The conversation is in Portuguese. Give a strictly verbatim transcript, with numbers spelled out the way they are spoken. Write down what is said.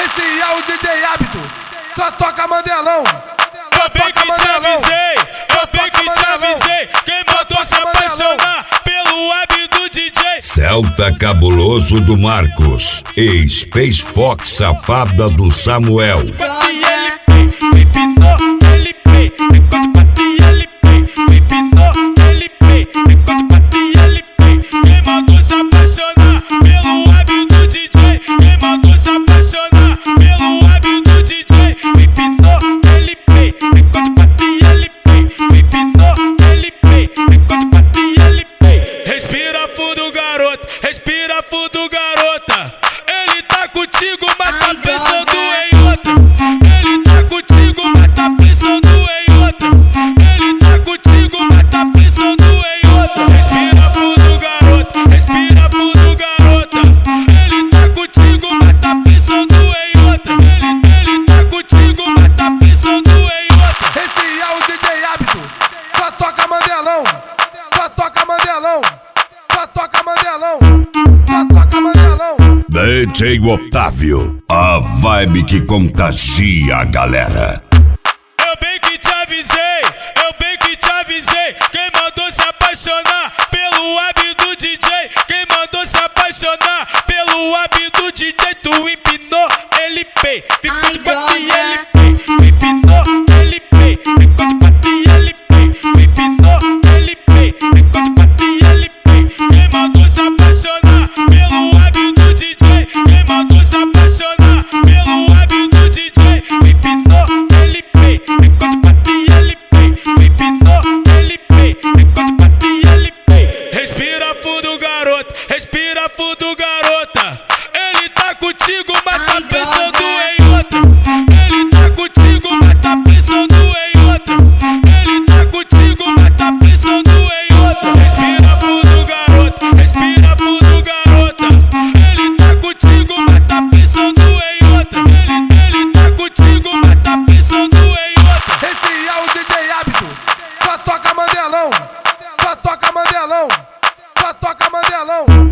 Esse é o D J Hábito, só toca Mandelão. Eu bem que te avisei, eu bem que te avisei. Quem mandou se apaixonar pelo hábito D J? Celta Cabuloso do Marcos e Space Fox Safada do Samuel. Respira fundo, garota. Ele tá contigo, mas tá pensando em outra. Ele tá contigo, mas tá pensando em outra. Ele tá contigo, mas tá pensando em outra. Respira fundo, garota. Respira fundo, garota. Ele tá contigo, mas tá pensando em outra. Ele, ele tá contigo, mas tá pensando em outra. Esse é o D J Hábito, só toca Mandelão. Só toca Mandelão. Só toca Mandelão. Só toca Mandelão. D J Otávio, a vibe que contagia a galera. Eu bem que te avisei, eu bem que te avisei. Quem mandou se apaixonar pelo hábito D J? Quem mandou se apaixonar pelo hábito D J? Tu empinou, ele pei. Ficou de quatro e ele pei. Empinou, ele pei. Ficou de quatro e ele pei. Empinou, ele pei. Ficou de quatro e ele pei. Quem mandou se apaixonar pelo hábito D J? Quem mandou se apaixonar pelo hábito D J? Empinou, ele pei. Ficou de quatro e ele pei. Empinou, ele pei. Ficou de quatro e ele pei. Respira fundo, garota. Respira fundo, garota. Ele tá contigo, mas tá pensando em outra. Ele tá contigo, mas tá pensando em outra. Ele tá contigo, mas tá pensando em outra. Respira fundo, garota. Respira fundo, garota. Ele tá contigo, mas tá pensando em outra. Ele, ele tá contigo, mas tá pensando em outra. Esse é o D J Hábito, só toca Mandelão. Só toca Mandelão. Só toca Mandelão.